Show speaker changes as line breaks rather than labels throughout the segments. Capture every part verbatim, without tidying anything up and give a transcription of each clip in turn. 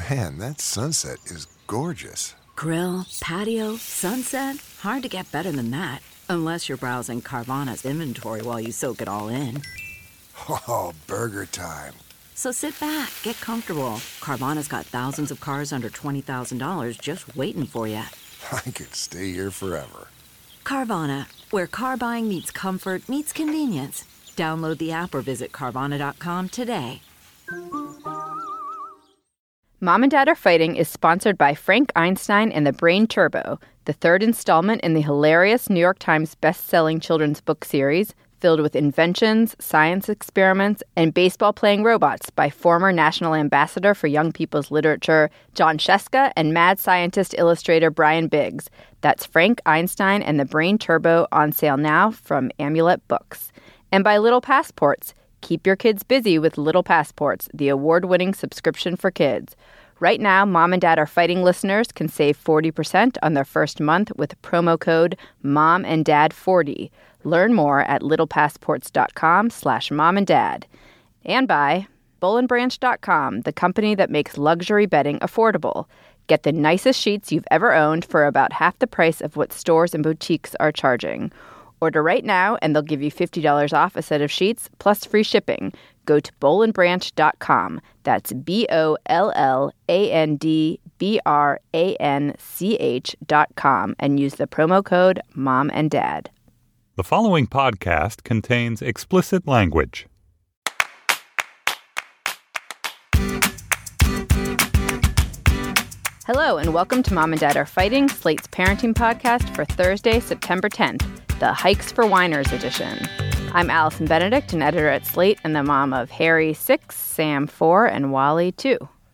Man, that sunset is gorgeous.
Grill, patio, sunset. Hard to get better than that. Unless you're browsing Carvana's inventory while you soak it all in.
Oh, burger time.
So sit back, get comfortable. Carvana's got thousands of cars under twenty thousand dollars just waiting for you.
I could stay here forever.
Carvana, where car buying meets comfort, meets convenience. Download the app or visit Carvana dot com today.
Mom and Dad Are Fighting is sponsored by Frank Einstein and the Brain Turbo, the third installment in the hilarious New York Times best-selling children's book series filled with inventions, science experiments, and baseball-playing robots by former National Ambassador for Young People's Literature John Sheska and mad scientist illustrator Brian Biggs. That's Frank Einstein and the Brain Turbo, on sale now from Amulet Books. And by Little Passports. Keep your kids busy with Little Passports, the award-winning subscription for kids. Right now, Mom and Dad Are Fighting listeners can save forty percent on their first month with promo code mom and dad forty. Learn more at littlepassports.com slash mom and dad. And by Boll and Branch dot com, the company that makes luxury bedding affordable. Get the nicest sheets you've ever owned for about half the price of what stores and boutiques are charging. Order right now and they'll give you fifty dollars off a set of sheets plus free shipping. Go to boll and branch dot com. That's B O L L A N D B R A N C H dot com and use the promo code mom and dad.
The following podcast contains explicit language.
Hello and welcome to Mom and Dad Are Fighting, Slate's parenting podcast for Thursday, September tenth, the Hikes for Whiners edition. I'm Allison Benedict, an editor at Slate and the mom of Harry, six, Sam, four, and Wally, two.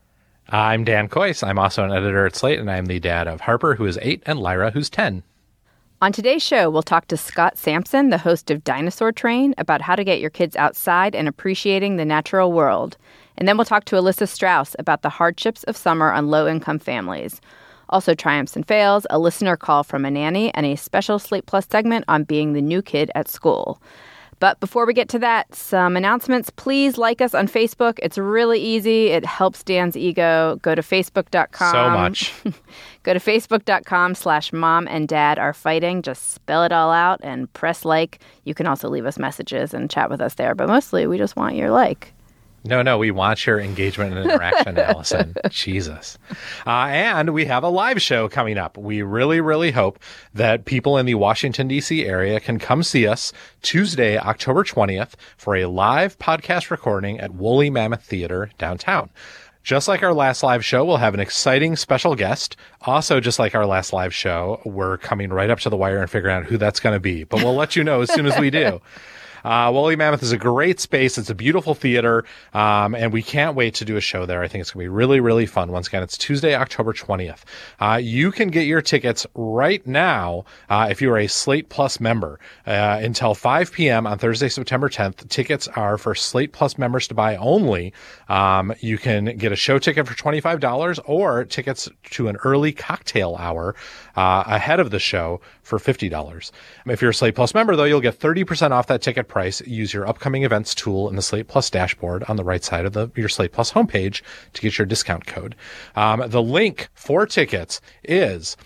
I'm Dan Coyce. I'm also an editor at Slate, and I'm the dad of Harper, who is eight, and Lyra, who's ten.
On today's show, we'll talk to Scott Sampson, the host of Dinosaur Train, about how to get your kids outside and appreciating the natural world. And then we'll talk to Alyssa Strauss about the hardships of summer on low-income families. Also triumphs and fails, a listener call from a nanny, and a special Slate Plus segment on being the new kid at school. But before we get to that, some announcements. Please like us on Facebook. It's really easy. It helps Dan's ego. Go to facebook dot com.
So much.
Go to facebook dot com slash mom and dad are fighting. Just spell it all out and press like. You can also leave us messages and chat with us there. But mostly, we just want your like.
No, no, we want your engagement and interaction, Allison. Jesus. Uh, and we have a live show coming up. We really, really hope that people in the Washington, D C area can come see us Tuesday, October twentieth, for a live podcast recording at Woolly Mammoth Theater downtown. Just like our last live show, we'll have an exciting special guest. Also, just like our last live show, we're coming right up to the wire and figuring out who that's going to be. But we'll let you know as soon as we do. Uh, Woolly Mammoth is a great space. It's a beautiful theater, um, and we can't wait to do a show there. I think it's going to be really, really fun. Once again, it's Tuesday, October twentieth. Uh, you can get your tickets right now uh, if you are a Slate Plus member. Uh, until five p.m. on Thursday, September tenth, tickets are for Slate Plus members to buy only. Um, you can get a show ticket for twenty-five dollars or tickets to an early cocktail hour uh, ahead of the show for fifty dollars. If you're a Slate Plus member, though, you'll get thirty percent off that ticket price. Use your upcoming events tool in the Slate Plus dashboard on the right side of the your Slate Plus homepage to get your discount code. Um, the link for tickets is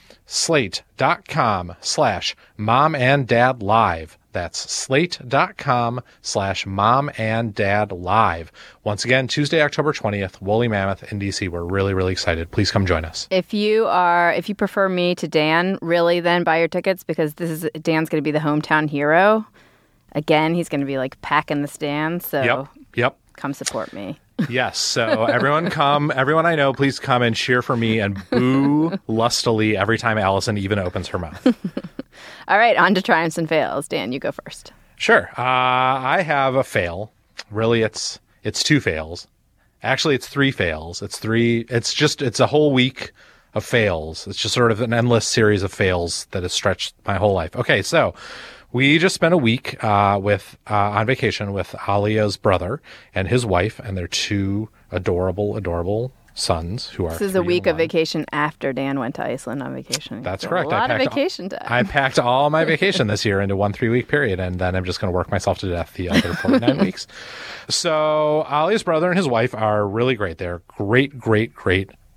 slate.com slash mom and dad live. That's slate.com slash mom and dad live. Once again, Tuesday, October twentieth, Woolly Mammoth in D C. We're really, really excited. Please come join us.
If you are, if you prefer me to Dan, really then buy your tickets because this is, Dan's going to be the hometown hero. Again, he's going to be like packing the stands. So
yep, yep.
Come support me.
Yes. So everyone come, everyone I know, please come and cheer for me and boo lustily every time Allison even opens her mouth.
All right. On to triumphs and fails. Dan, you go first.
Sure. Uh, I have a fail. Really, it's it's two fails. Actually, it's three fails. It's three. It's just it's a whole week of fails. It's just sort of an endless series of fails that has stretched my whole life. Okay. So we just spent a week uh, with uh, on vacation with Alia's brother and his wife and their two adorable, adorable sons who are.
This is a week of vacation after Dan went to Iceland on vacation.
That's
so
correct.
A lot
I
of vacation
all,
time.
I packed all my vacation this year into one three-week period, and then I'm just going to work myself to death the other forty-nine weeks. So Alia's brother and his wife are really great. They're great, great, great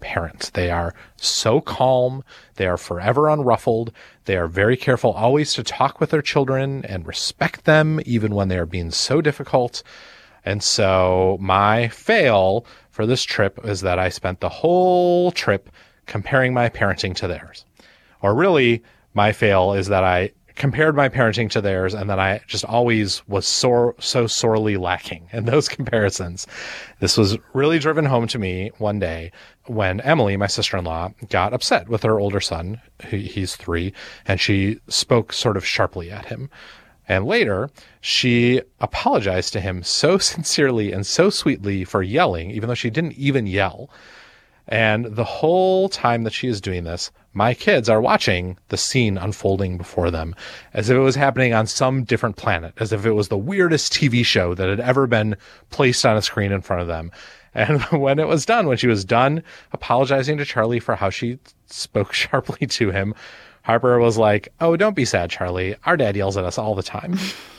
parents. They are so calm. They are forever unruffled. They are very careful always to talk with their children and respect them, even when they are being so difficult. And so my fail for this trip is that I spent the whole trip comparing my parenting to theirs. Or really, my fail is that I compared my parenting to theirs, and then I just always was so, so sorely lacking in those comparisons. This was really driven home to me one day when Emily, my sister-in-law, got upset with her older son. He, he's three, and she spoke sort of sharply at him. And later, she apologized to him so sincerely and so sweetly for yelling, even though she didn't even yell. And the whole time that she is doing this, my kids are watching the scene unfolding before them as if it was happening on some different planet, as if it was the weirdest T V show that had ever been placed on a screen in front of them. And when it was done, when she was done apologizing to Charlie for how she spoke sharply to him, Harper was like, "Oh, don't be sad, Charlie. Our dad yells at us all the time."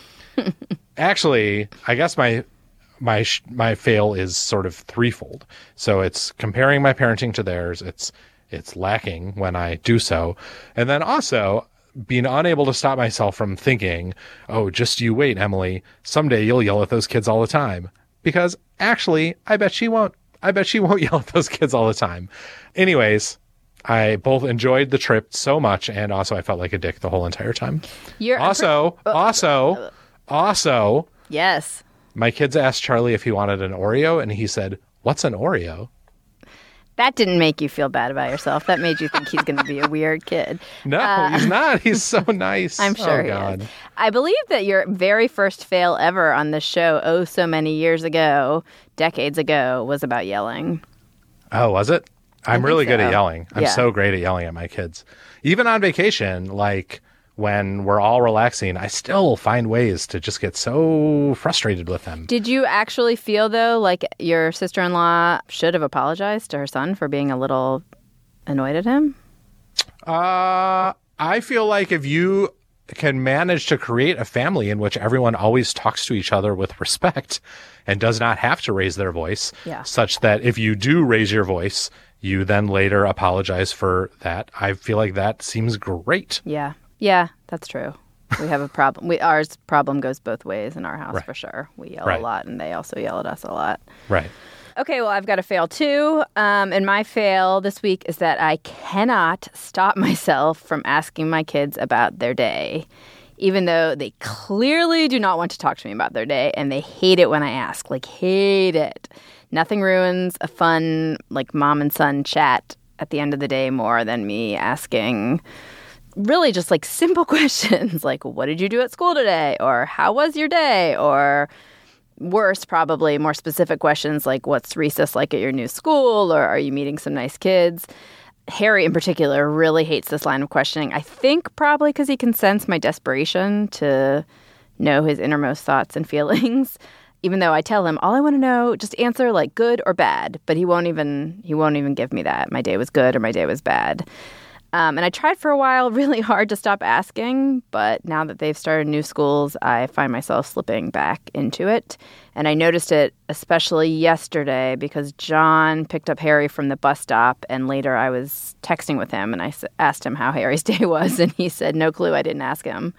Actually, I guess my my my fail is sort of threefold. So it's comparing my parenting to theirs. It's it's lacking when I do so. And then also being unable to stop myself from thinking, "Oh, just you wait, Emily. Someday you'll yell at those kids all the time." Because actually, I bet she won't. I bet she won't yell at those kids all the time. Anyways, I both enjoyed the trip so much, and also I felt like a dick the whole entire time.
You're
also,
uh,
also, also,
yes.
My kids asked Charlie if he wanted an Oreo, and he said, "What's an Oreo?"
That didn't make you feel bad about yourself. That made you think he's going to be a weird kid.
No,
uh,
he's not. He's so nice.
I'm sure
oh,
he
God.
is. I believe that your very first fail ever on this show, oh so many years ago, decades ago, was about yelling.
Oh, was it? I'm really
so.
good at yelling. I'm
Yeah.
so great at yelling at my kids. Even on vacation, like when we're all relaxing, I still find ways to just get so frustrated with them.
Did you actually feel, though, like your sister-in-law should have apologized to her son for being a little annoyed at him?
Uh, I feel like if you can manage to create a family in which everyone always talks to each other with respect and does not have to raise their voice,
Yeah.
such that if you do raise your voice, you then later apologize for that, I feel like that seems great.
Yeah. Yeah, that's true. We have a problem. We Ours problem goes both ways in our house,
Right.
for sure. We yell
Right.
a lot, and they also yell at us a lot.
Right.
Okay, well, I've got a fail too. Um, and my fail this week is that I cannot stop myself from asking my kids about their day, even though they clearly do not want to talk to me about their day, and they hate it when I ask, like, hate it. Nothing ruins a fun, like, mom and son chat at the end of the day more than me asking really just, like, simple questions, like, what did you do at school today? Or how was your day? Or worse, probably more specific questions like, what's recess like at your new school? Or are you meeting some nice kids? Harry in particular really hates this line of questioning. I think probably because he can sense my desperation to know his innermost thoughts and feelings. Even though I tell him all I want to know, just answer like good or bad. But he won't even he won't even give me that. My day was good or my day was bad. Um, and I tried for a while really hard to stop asking, but now that they've started new schools, I find myself slipping back into it. And I noticed it especially yesterday because John picked up Harry from the bus stop, and later I was texting with him, and I s- asked him how Harry's day was, and he said, "No clue, I didn't ask him."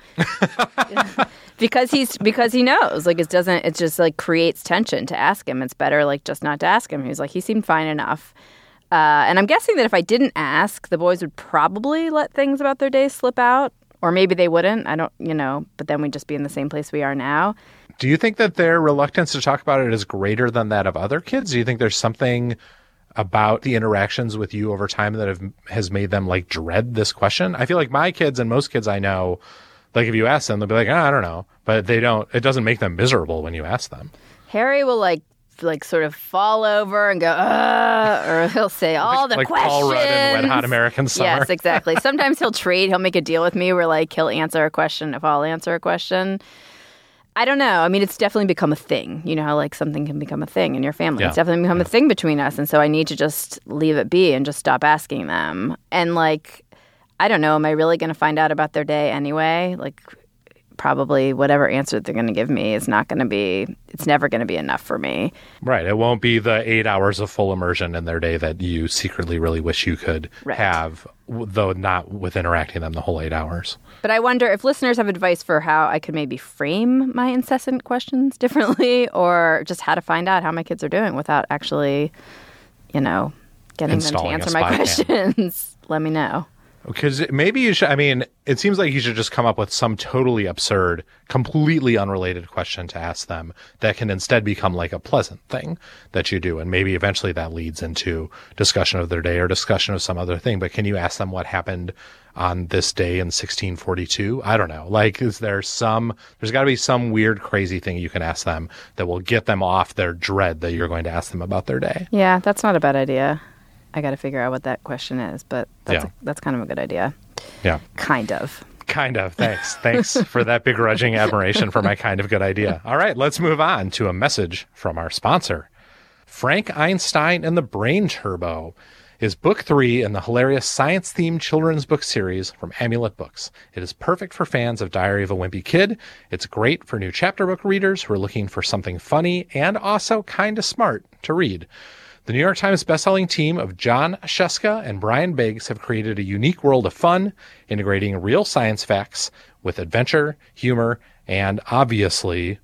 because he's because he knows, like it doesn't, it just like creates tension to ask him. It's better like just not to ask him. He's like, he seemed fine enough. Uh, and I'm guessing that if I didn't ask, the boys would probably let things about their days slip out. Or maybe they wouldn't. I don't, you know, but then we'd just be in the same place we are now.
Do you think that their reluctance to talk about it is greater than that of other kids? Do you think there's something about the interactions with you over time that have, has made them like dread this question? I feel like my kids and most kids I know, like if you ask them, they'll be like, oh, I don't know. But they don't, it doesn't make them miserable when you ask them.
Harry will like, like sort of fall over and go, uh, or he'll say all the
like
questions.
Paul Rudd in Wet Hot American Summer.
Yes, exactly. Sometimes he'll trade. He'll make a deal with me where like he'll answer a question if I'll answer a question. I don't know. I mean, it's definitely become a thing. You know how like something can become a thing in your family.
Yeah.
It's definitely become
yeah.
a thing between us. And so I need to just leave it be and just stop asking them. And like, I don't know, am I really going to find out about their day anyway? Like, probably whatever answer they're going to give me is not going to be, it's never going to be enough for me.
Right. It won't be the eight hours of full immersion in their day that you secretly really wish you could right. have, though not with interacting them the whole eight hours.
But I wonder if listeners have advice for how I could maybe frame my incessant questions differently, or just how to find out how my kids are doing without actually, you know, getting
Installing
them to answer my questions. Let me know.
Because maybe you should, I mean, it seems like you should just come up with some totally absurd, completely unrelated question to ask them that can instead become like a pleasant thing that you do. And maybe eventually that leads into discussion of their day or discussion of some other thing. But can you ask them what happened on this day in sixteen forty-two? I don't know. Like, is there some, there's got to be some weird, crazy thing you can ask them that will get them off their dread that you're going to ask them about their day.
Yeah, that's not a bad idea. I got to figure out what that question is, but that's
yeah.
a, that's kind of a good idea.
Yeah.
Kind of.
Kind of. Thanks. Thanks for that begrudging admiration for my kind of good idea. All right, let's move on to a message from our sponsor. Frank Einstein and the Brain Turbo is book three in the hilarious science-themed children's book series from Amulet Books. It is perfect for fans of Diary of a Wimpy Kid. It's great for new chapter book readers who are looking for something funny and also kind of smart to read. The New York Times bestselling team of John Sheska and Brian Biggs have created a unique world of fun, integrating real science facts with adventure, humor, and obviously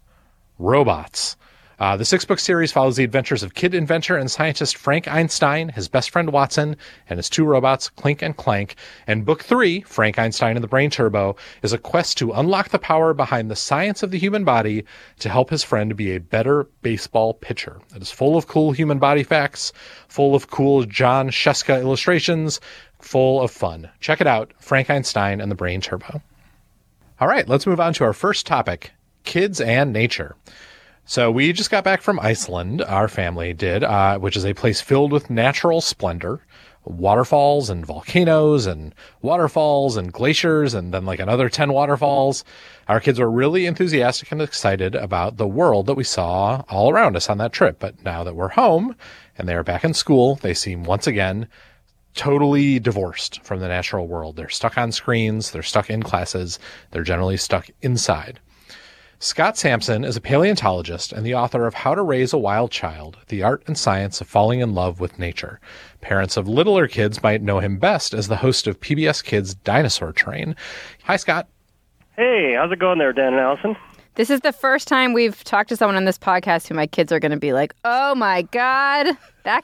robots. Uh, the six-book series follows the adventures of kid inventor and scientist Frank Einstein, his best friend Watson, and his two robots, Clink and Clank. And book three, Frank Einstein and the Brain Turbo, is a quest to unlock the power behind the science of the human body to help his friend be a better baseball pitcher. It is full of cool human body facts, full of cool John Sheska illustrations, full of fun. Check it out, Frank Einstein and the Brain Turbo. All right, let's move on to our first topic, kids and nature. So we just got back from Iceland, our family did, uh, which is a place filled with natural splendor, waterfalls and volcanoes and waterfalls and glaciers and then like another ten waterfalls. Our kids were really enthusiastic and excited about the world that we saw all around us on that trip. But now that we're home and they are back in school, they seem once again totally divorced from the natural world. They're stuck on screens. They're stuck in classes. They're generally stuck inside. Scott Sampson is a paleontologist and the author of How to Raise a Wild Child, The Art and Science of Falling in Love with Nature. Parents of littler kids might know him best as the host of P B S Kids' Dinosaur Train. Hi, Scott.
Hey, how's it going there, Dan and Allison?
This is the first time we've talked to someone on this podcast who my kids are going to be like, oh my God, that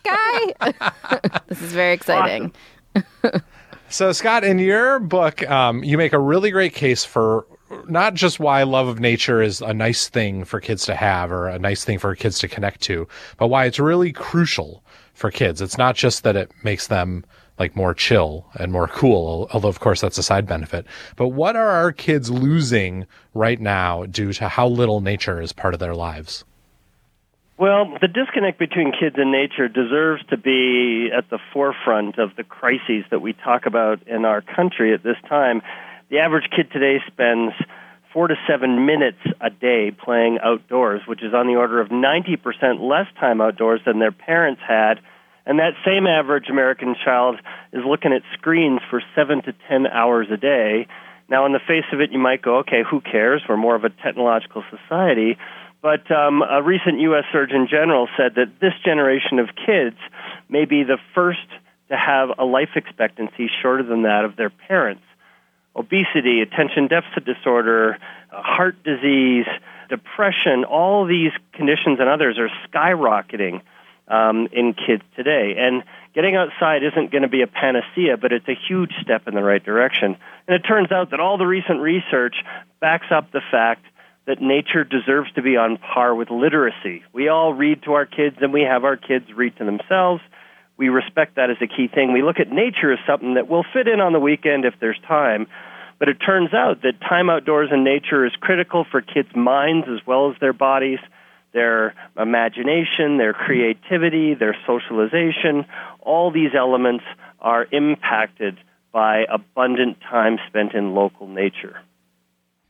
guy? This is very exciting.
Awesome.
So, Scott, in your book, um, you make a really great case for not just why love of nature is a nice thing for kids to have or a nice thing for kids to connect to, but why it's really crucial for kids. It's not just that it makes them like more chill and more cool, although of course that's a side benefit. But what are our kids losing right now due to how little nature is part of their lives?
Well, the disconnect between kids and nature deserves to be at the forefront of the crises that we talk about in our country at this time. The average kid today spends four to seven minutes a day playing outdoors, which is on the order of ninety percent less time outdoors than their parents had. And that same average American child is looking at screens for seven to ten hours a day. Now, on the face of it, you might go, okay, who cares? We're more of a technological society. But um, a recent U S Surgeon General said that this generation of kids may be the first to have a life expectancy shorter than that of their parents. Obesity, attention deficit disorder, uh, heart disease, depression, all these conditions and others are skyrocketing um, in kids today. And getting outside isn't going to be a panacea, but it's a huge step in the right direction. And it turns out that all the recent research backs up the fact that nature deserves to be on par with literacy. We all read to our kids, and we have our kids read to themselves. We respect that as a key thing. We look at nature as something that will fit in on the weekend if there's time. But it turns out that time outdoors in nature is critical for kids' minds as well as their bodies, their imagination, their creativity, their socialization. All these elements are impacted by abundant time spent in local nature.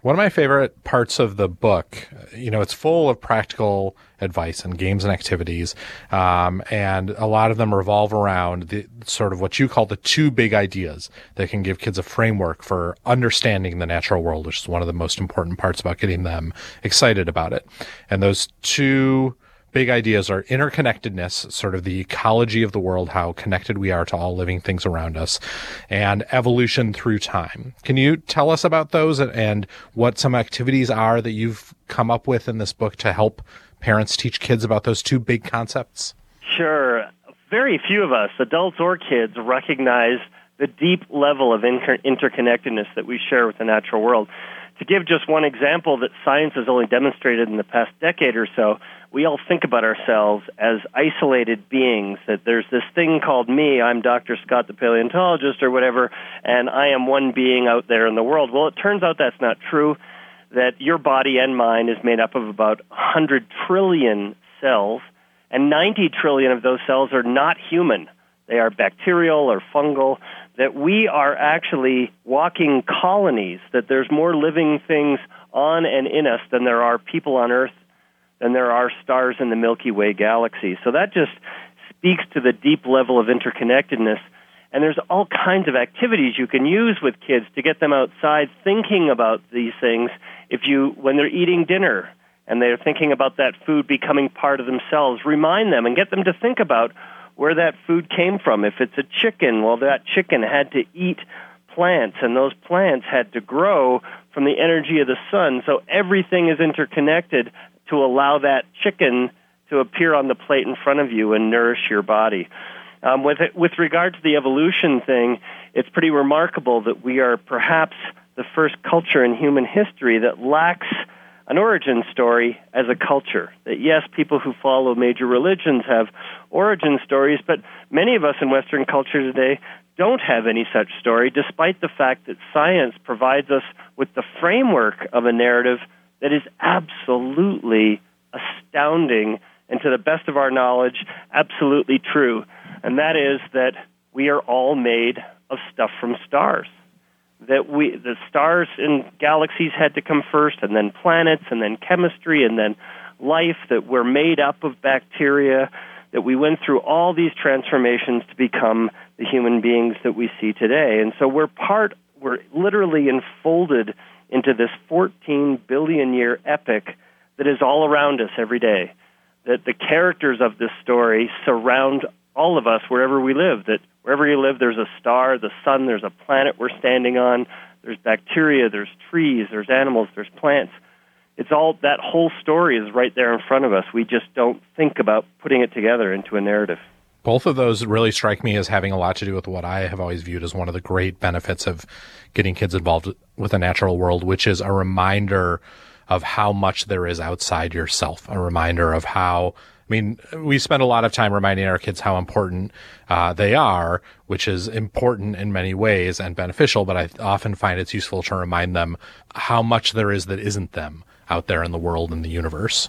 One of my favorite parts of the book, you know, it's full of practical advice and games and activities, um, and a lot of them revolve around the sort of what you call the two big ideas that can give kids a framework for understanding the natural world, which is one of the most important parts about getting them excited about it. And those two big ideas are interconnectedness, sort of the ecology of the world, how connected we are to all living things around us, and evolution through time. Can you tell us about those and, and what some activities are that you've come up with in this book to help parents teach kids about those two big concepts?
Sure. Very few of us, adults or kids, recognize the deep level of inter- interconnectedness that we share with the natural world. To give just one example that science has only demonstrated in the past decade or so, we all think about ourselves as isolated beings, that there's this thing called me, I'm Doctor Scott the paleontologist or whatever, and I am one being out there in the world. Well, it turns out that's not true, that your body and mine is made up of about one hundred trillion cells, and ninety trillion of those cells are not human. They are bacterial or fungal, that we are actually walking colonies, that there's more living things on and in us than there are people on Earth, than there are stars in the Milky Way galaxy. So that just speaks to the deep level of interconnectedness. And there's all kinds of activities you can use with kids to get them outside thinking about these things. If you, when they're eating dinner and they're thinking about that food becoming part of themselves, remind them and get them to think about where that food came from. If it's a chicken, well, that chicken had to eat plants, and those plants had to grow from the energy of the sun. So everything is interconnected to allow that chicken to appear on the plate in front of you and nourish your body. Um, with it, with regard to the evolution thing, it's pretty remarkable that we are perhaps the first culture in human history that lacks an origin story as a culture. That yes, people who follow major religions have origin stories, but many of us in Western culture today don't have any such story, despite the fact that science provides us with the framework of a narrative that is absolutely astounding and, to the best of our knowledge, absolutely true. And that is that we are all made of stuff from stars. That we, the stars and galaxies had to come first, and then planets, and then chemistry, and then life, that we're made up of bacteria, that we went through all these transformations to become the human beings that we see today. And so we're part, we're literally enfolded into this fourteen billion year epic that is all around us every day. That the characters of this story surround all of us wherever we live, that wherever you live, there's a star, the sun, there's a planet we're standing on, there's bacteria, there's trees, there's animals, there's plants. It's all, that whole story is right there in front of us. We just don't think about putting it together into a narrative.
Both of those really strike me as having a lot to do with what I have always viewed as one of the great benefits of getting kids involved with the natural world, which is a reminder of how much there is outside yourself, a reminder of how, I mean, we spend a lot of time reminding our kids how important uh, they are, which is important in many ways and beneficial, but I often find it's useful to remind them how much there is that isn't them out there in the world and the universe.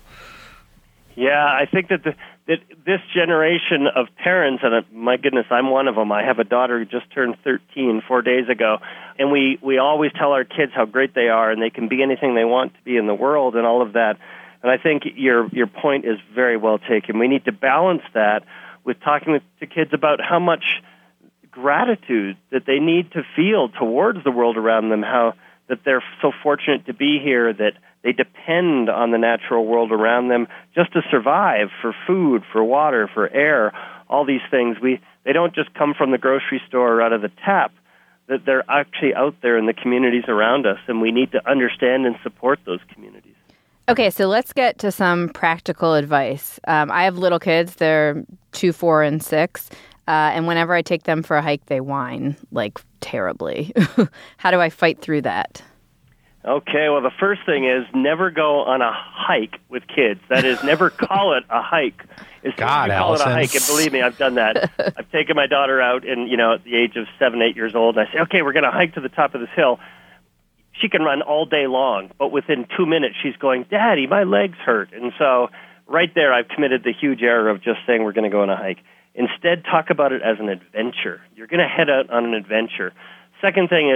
Yeah, I think that the, that this generation of parents, and uh, my goodness, I'm one of them. I have a daughter who just turned thirteen four days ago, and we, we always tell our kids how great they are and they can be anything they want to be in the world and all of that. And I think your your point is very well taken. We need to balance that with talking with, to kids about how much gratitude that they need to feel towards the world around them, how that they're so fortunate to be here, that they depend on the natural world around them just to survive, for food, for water, for air, all these things. We they don't just come from the grocery store or out of the tap, that they're actually out there in the communities around us, and we need to understand and support those communities.
Okay, so let's get to some practical advice. Um, I have little kids. They're two, four, and six. Uh, and whenever I take them for a hike, they whine, like, terribly. How do I fight through that?
Okay, well, the first thing is never go on a hike with kids. That is, never call it a hike. As
God,
soon as you call
Allison.
it a hike, and believe me, I've done that. I've taken my daughter out, and you know, at the age of seven, eight years old, and I say, okay, we're going to hike to the top of this hill. She can run all day long, but within two minutes, she's going, Daddy, my legs hurt. And so right there, I've committed the huge error of just saying we're going to go on a hike. Instead, talk about it as an adventure. You're going to head out on an adventure. Second thing is,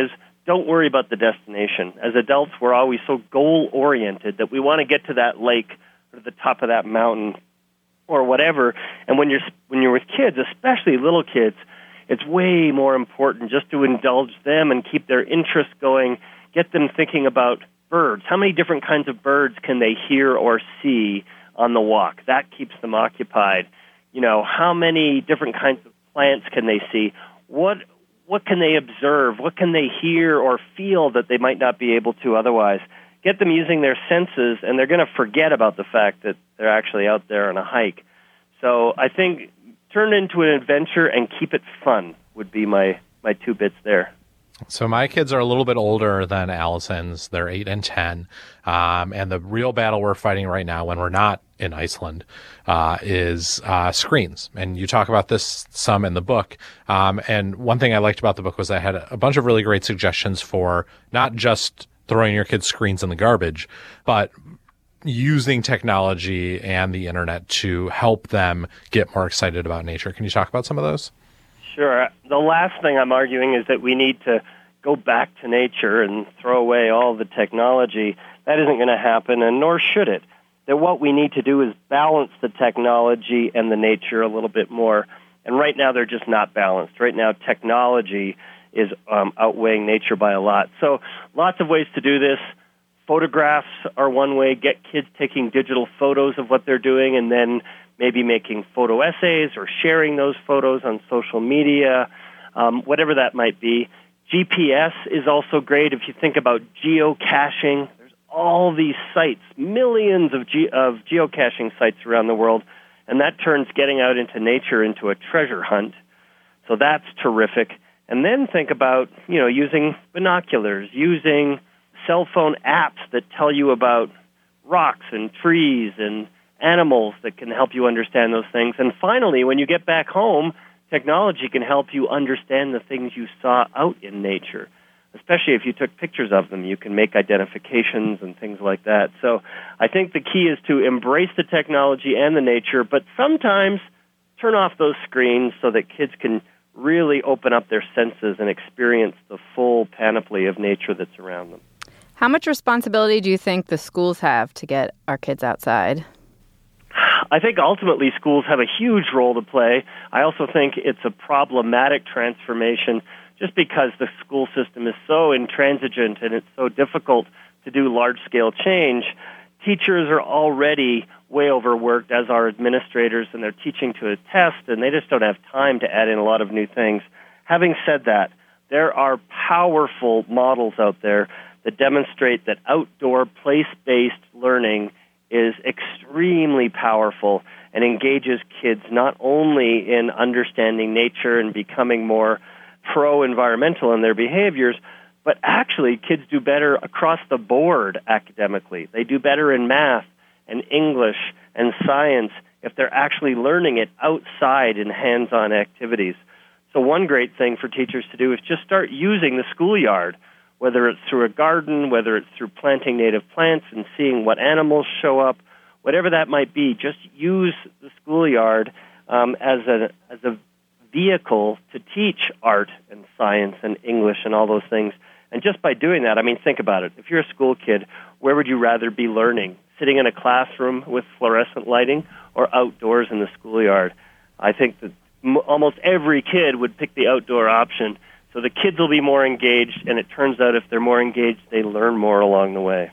don't worry about the destination. As adults, we're always so goal-oriented that we want to get to that lake or the top of that mountain or whatever. And when you're when you're with kids, especially little kids, it's way more important just to indulge them and keep their interest going, get them thinking about birds. How many different kinds of birds can they hear or see on the walk? That keeps them occupied. You know, how many different kinds of plants can they see? What what can they observe? What can they hear or feel that they might not be able to otherwise? Get them using their senses, and they're going to forget about the fact that they're actually out there on a hike. So I think turn it into an adventure and keep it fun would be my, my two bits there.
So my kids are a little bit older than Allison's. They're eight and ten. Um, and the real battle we're fighting right now when we're not in Iceland uh, is uh, screens. And you talk about this some in the book. Um, and one thing I liked about the book was I had a bunch of really great suggestions for not just throwing your kids' screens in the garbage, but using technology and the internet to help them get more excited about nature. Can you talk about some of those?
Sure. The last thing I'm arguing is that we need to go back to nature and throw away all the technology. That isn't going to happen, and nor should it. That what we need to do is balance the technology and the nature a little bit more. And right now they're just not balanced. Right now technology is um, outweighing nature by a lot. So lots of ways to do this. Photographs are one way. Get kids taking digital photos of what they're doing and then maybe making photo essays or sharing those photos on social media, um, whatever that might be. G P S is also great. If you think about geocaching, there's all these sites, millions of, ge- of geocaching sites around the world, and that turns getting out into nature into a treasure hunt. So that's terrific. And then think about, you know, using binoculars, using cell phone apps that tell you about rocks and trees and animals that can help you understand those things. And finally, when you get back home, technology can help you understand the things you saw out in nature. Especially if you took pictures of them, you can make identifications and things like that. So I think the key is to embrace the technology and the nature, but sometimes turn off those screens so that kids can really open up their senses and experience the full panoply of nature that's around them.
How much responsibility do you think the schools have to get our kids outside?
I think ultimately schools have a huge role to play. I also think it's a problematic transformation just because the school system is so intransigent and it's so difficult to do large-scale change. Teachers are already way overworked, as are administrators, and they're teaching to a test, and they just don't have time to add in a lot of new things. Having said that, there are powerful models out there that demonstrate that outdoor, place-based learning is extremely powerful and engages kids not only in understanding nature and becoming more pro-environmental in their behaviors, but actually kids do better across the board academically. They do better in math and English and science if they're actually learning it outside in hands-on activities. So one great thing for teachers to do is just start using the schoolyard, whether it's through a garden, whether it's through planting native plants and seeing what animals show up, whatever that might be. Just use the schoolyard um, as a as a vehicle to teach art and science and English and all those things. And just by doing that, I mean, think about it. If you're a school kid, where would you rather be learning? Sitting in a classroom with fluorescent lighting or outdoors in the schoolyard? I think that m- almost every kid would pick the outdoor option. So the kids will be more engaged, and it turns out if they're more engaged, they learn more along the way.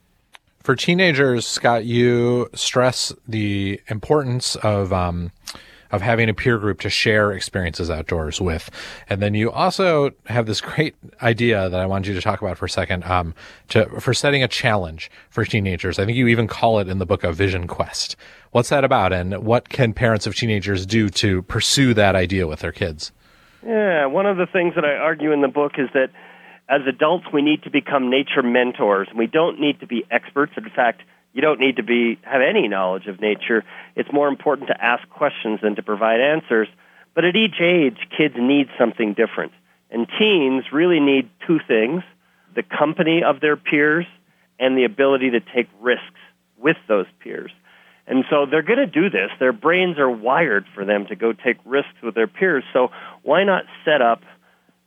For teenagers, Scott, you stress the importance of um, of having a peer group to share experiences outdoors with. And then you also have this great idea that I wanted you to talk about for a second, um, to, for setting a challenge for teenagers. I think you even call it in the book a vision quest. What's that about, and what can parents of teenagers do to pursue that idea with their kids?
Yeah, one of the things that I argue in the book is that as adults, we need to become nature mentors. We don't need to be experts. In fact, you don't need to be have any knowledge of nature. It's more important to ask questions than to provide answers. But at each age, kids need something different. And teens really need two things: the company of their peers and the ability to take risks with those peers. And so they're going to do this. Their brains are wired for them to go take risks with their peers. So why not set up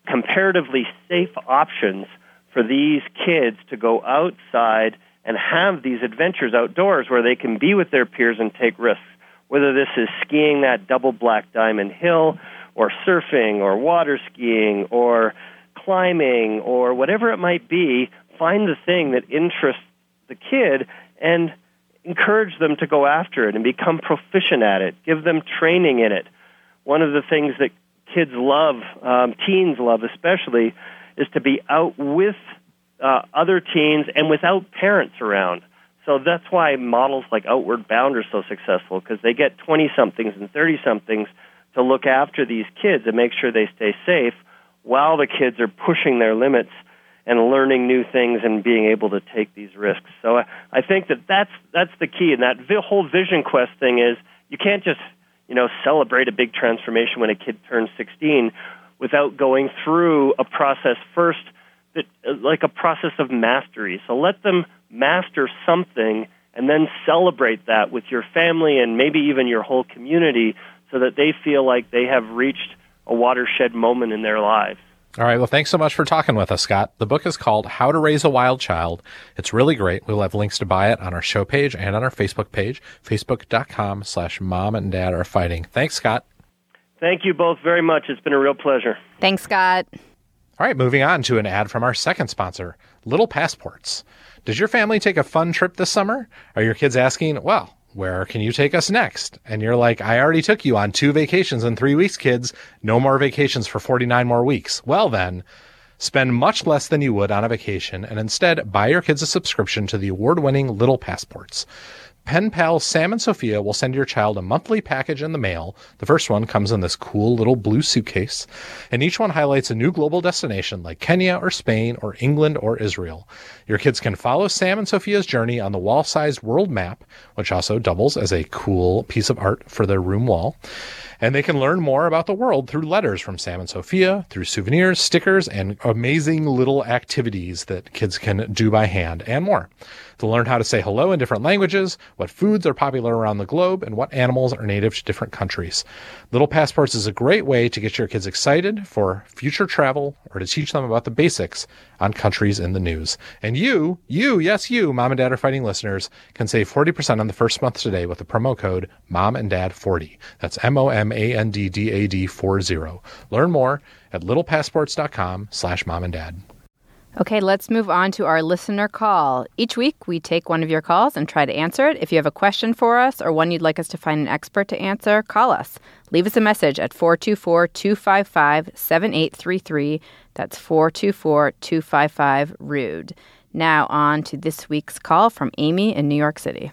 comparatively safe options for these kids to go outside and have these adventures outdoors where they can be with their peers and take risks, whether this is skiing that double black diamond hill or surfing or water skiing or climbing or whatever it might be. Find the thing that interests the kid and encourage them to go after it and become proficient at it. Give them training in it. One of the things that kids love, um, teens love especially, is to be out with uh, other teens and without parents around. So that's why models like Outward Bound are so successful, because they get twenty-somethings and thirty-somethings to look after these kids and make sure they stay safe while the kids are pushing their limits and learning new things and being able to take these risks. So I, I think that that's, that's the key. And that vi- whole Vision Quest thing is you can't just, you know, celebrate a big transformation when a kid turns sixteen without going through a process first, that like a process of mastery. So let them master something and then celebrate that with your family and maybe even your whole community so that they feel like they have reached a watershed moment in their lives.
All right. Well, thanks so much for talking with us, Scott. The book is called How to Raise a Wild Child. It's really great. We'll have links to buy it on our show page and on our Facebook page, facebook.com slash mom and dad are fighting. Thanks, Scott.
Thank you both very much. It's been a real pleasure.
Thanks, Scott.
All right. Moving on to an ad from our second sponsor, Little Passports. Does your family take a fun trip this summer? Are your kids asking, well, where can you take us next? And you're like, I already took you on two vacations in three weeks, kids. No more vacations for forty-nine more weeks. Well, then, spend much less than you would on a vacation and instead buy your kids a subscription to the award-winning Little Passports. Pen pal Sam and Sophia will send your child a monthly package in the mail. The first one comes in this cool little blue suitcase, and each one highlights a new global destination like Kenya or Spain or England or Israel. Your kids can follow Sam and Sophia's journey on the wall-sized world map, which also doubles as a cool piece of art for their room wall. And they can learn more about the world through letters from Sam and Sophia, through souvenirs, stickers, and amazing little activities that kids can do by hand, and more. They'll learn how to say hello in different languages, what foods are popular around the globe, and what animals are native to different countries. Little Passports is a great way to get your kids excited for future travel or to teach them about the basics on countries in the news. And you, you, yes, you, Mom and Dad Are Fighting listeners, can save forty percent on the first month today with the promo code mom and dad forty. That's M O M A N D D A D forty. Learn more at littlepassports.com slash mom and dad.
Okay, let's move on to our listener call. Each week, we take one of your calls and try to answer it. If you have a question for us or one you'd like us to find an expert to answer, call us. Leave us a message at four two four, two five five, seven eight three three. That's four two four, two five five, RUDE. Now on to this week's call from Amy in New York City.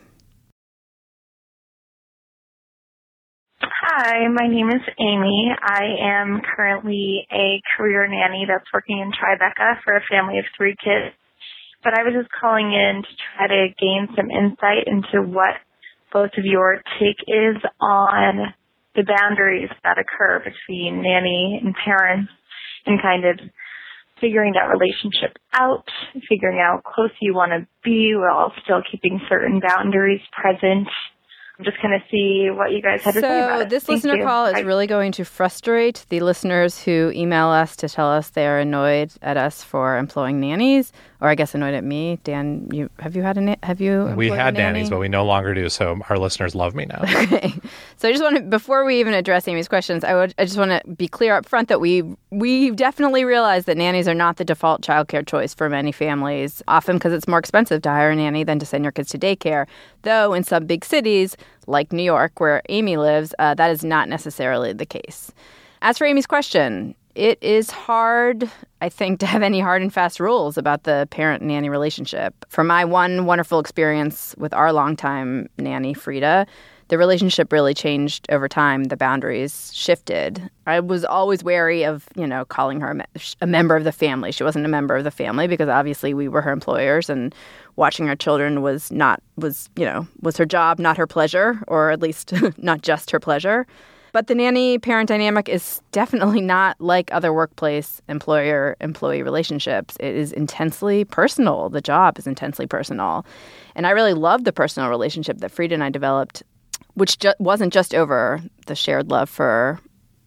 Hi, my name is Amy. I am currently a career nanny that's working in Tribeca for a family of three kids. But I was just calling in to try to gain some insight into what both of your take is on the boundaries that occur between nanny and parents and kind of figuring that relationship out, figuring out how close you want to be while still keeping certain boundaries present. I'm just going to see what you guys have to
so
say about it.
So this
Thank
listener
you.
call is
I-
really going to frustrate the listeners who email us to tell us they are annoyed at us for employing nannies, or I guess annoyed at me. Dan, you have you had a na- have you?
We
employed
had
a nanny?
nannies, but we no longer do. So our listeners love me now.
Okay. So I just want to, before we even address Amy's questions, I would I just want to be clear up front that we we definitely realize that nannies are not the default childcare choice for many families, often because it's more expensive to hire a nanny than to send your kids to daycare. Though in some big cities, like New York, where Amy lives, uh, that is not necessarily the case. As for Amy's question, it is hard, I think, to have any hard and fast rules about the parent-nanny relationship. From my one wonderful experience with our longtime nanny, Frida, the relationship really changed over time. The boundaries shifted. I was always wary of, you know, calling her a, me- a member of the family. She wasn't a member of the family because obviously we were her employers, and watching our children was not, was, you know, was her job, not her pleasure, or at least not just her pleasure. But the nanny-parent dynamic is definitely not like other workplace employer-employee relationships. It is intensely personal. The job is intensely personal. And I really loved the personal relationship that Frida and I developed, which ju- wasn't just over the shared love for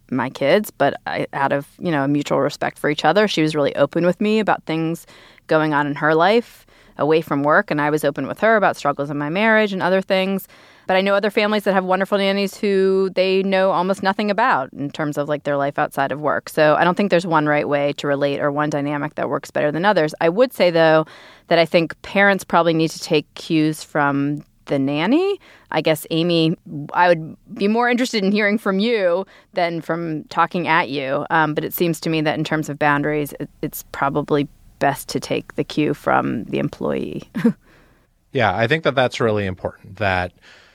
my kids, but I, out of, you know, a mutual respect for each other, she was really open with me about things going on in her life away from work, and I was open with her about struggles in my marriage and other things. But I know other families that have wonderful nannies who they know almost nothing about in terms of like their life outside of work. So I don't think there's one right way to relate or one dynamic that works better than others. I would say, though, that I think parents probably need to take cues from the nanny. I guess, Amy, I would be more interested in hearing from you than from talking at you. Um, but it seems to me that in terms of boundaries, it, it's probably best to take the cue from the employee.
Yeah, I think that that's really important, that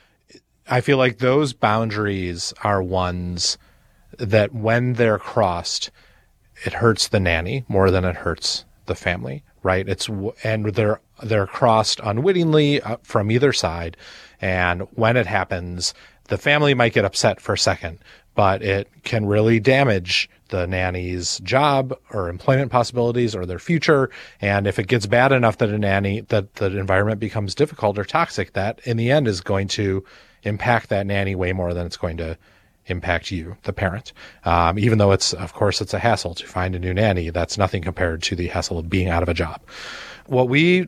I feel like those boundaries are ones that when they're crossed, it hurts the nanny more than it hurts the family, right? It's and they're they're crossed unwittingly from either side, and when it happens, the family might get upset for a second, but it can really damage the nanny's job or employment possibilities or their future. And if it gets bad enough that a nanny, that the environment becomes difficult or toxic, that in the end is going to impact that nanny way more than it's going to impact you, the parent. Um, even though it's, of course, it's a hassle to find a new nanny, that's nothing compared to the hassle of being out of a job. What we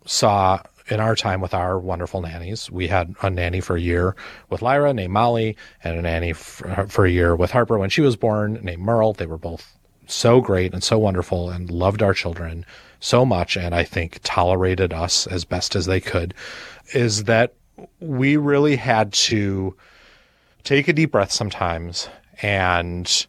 saw in our time with our wonderful nannies, we had a nanny for a year with Lyra named Molly, and a nanny for, for a year with Harper when she was born named Merle. They were both so great and so wonderful and loved our children so much, and I think tolerated us as best as they could, is that we really had to take a deep breath sometimes and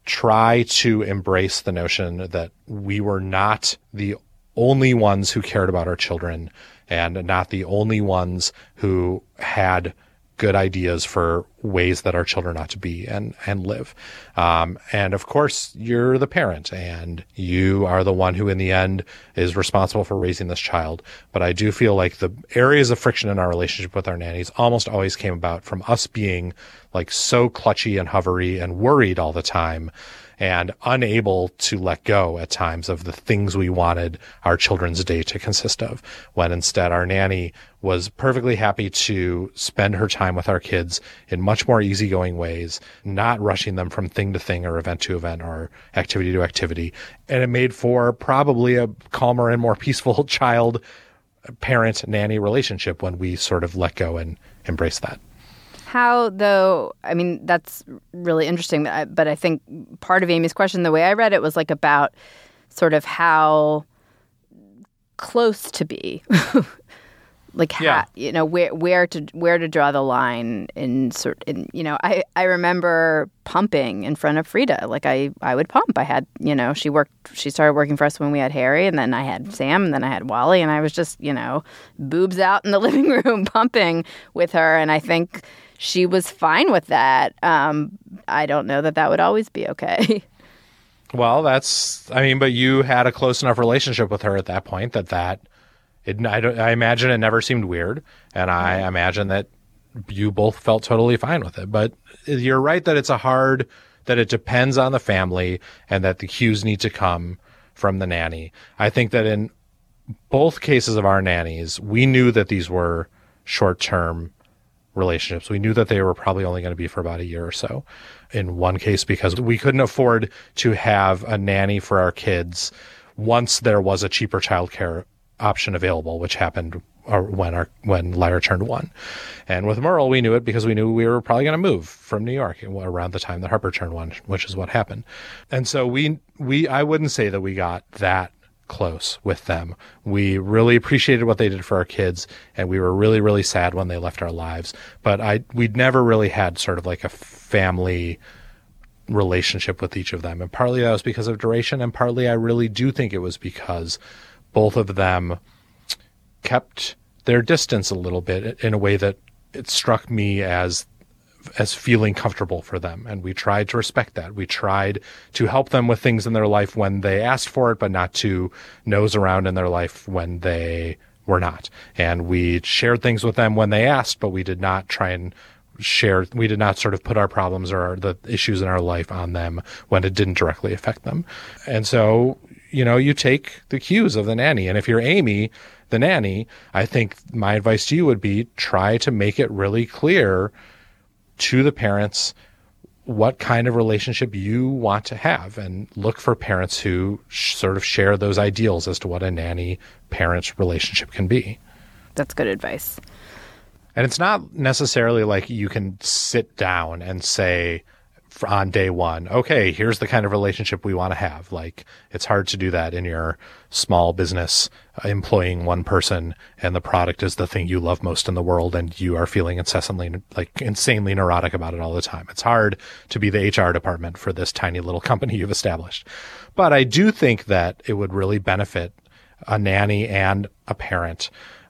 try to embrace the notion that we were not the only ones who cared about our children and not the only ones who had good ideas for ways that our children ought to be and, and live. Um, and of course, you're the parent and you are the one who in the end is responsible for raising this child. But I do feel like the areas of friction in our relationship with our nannies almost always came about from us being like so clutchy and hovery and worried all the time and unable to let go at times of the things we wanted our children's day to consist of, when instead our nanny was perfectly happy to spend her time with our kids in much more easygoing ways, not rushing them from thing to thing or event to event or activity to activity. And it made for probably a calmer and more peaceful child parent nanny relationship when we sort of let go and embrace that.
How, though, I mean, that's really interesting, but I think part of Amy's question, the way I read it, was like about sort of how close to be. Like, how, yeah. you know, where where to where to draw the line in sort in, you know, I, I remember pumping in front of Frida. Like I, I would pump. I had, you know, she worked, she started working for us when we had Harry, and then I had Sam, and then I had Wally, and I was just, you know, boobs out in the living room pumping with her. And I think she was fine with that. Um, I don't know that that would always be okay.
Well, that's, I mean, but you had a close enough relationship with her at that point that that, It, I, don't, I imagine it never seemed weird, and I imagine that you both felt totally fine with it. But you're right that it's a hard, that it depends on the family and that the cues need to come from the nanny. I think that in both cases of our nannies, we knew that these were short-term relationships. We knew that they were probably only going to be for about a year or so. In one case, because we couldn't afford to have a nanny for our kids once there was a cheaper childcare option available, which happened when our when Lyra turned one. And with Merle, we knew it because we knew we were probably going to move from New York around the time that Harper turned one, which is what happened. And so we we I wouldn't say that we got that close with them. We really appreciated what they did for our kids, and we were really, really sad when they left our lives. But I we'd never really had sort of like a family relationship with each of them. And partly that was because of duration, and partly I really do think it was because both of them kept their distance a little bit in a way that it struck me as as feeling comfortable for them. And we tried to respect that. We tried to help them with things in their life when they asked for it, but not to nose around in their life when they were not. And we shared things with them when they asked, but we did not try and share, we did not sort of put our problems or our, the issues in our life on them when it didn't directly affect them. And so, you know, you take the cues of the nanny. And if you're Amy, the nanny, I think my advice to you would be try to make it really clear to the parents what kind of relationship you want to have and look for parents who sh- sort of share those ideals as to what a nanny-parent relationship can be.
That's good advice.
And it's not necessarily like you can sit down and say on day one, okay, here's the kind of relationship we want to have. Like, it's hard to do that in your small business uh, employing one person and the product is the thing you love most in the world and you are feeling incessantly, like insanely neurotic about it all the time. It's hard to be the H R department for this tiny little company you've established. But I do think that it would really benefit a nanny and a parent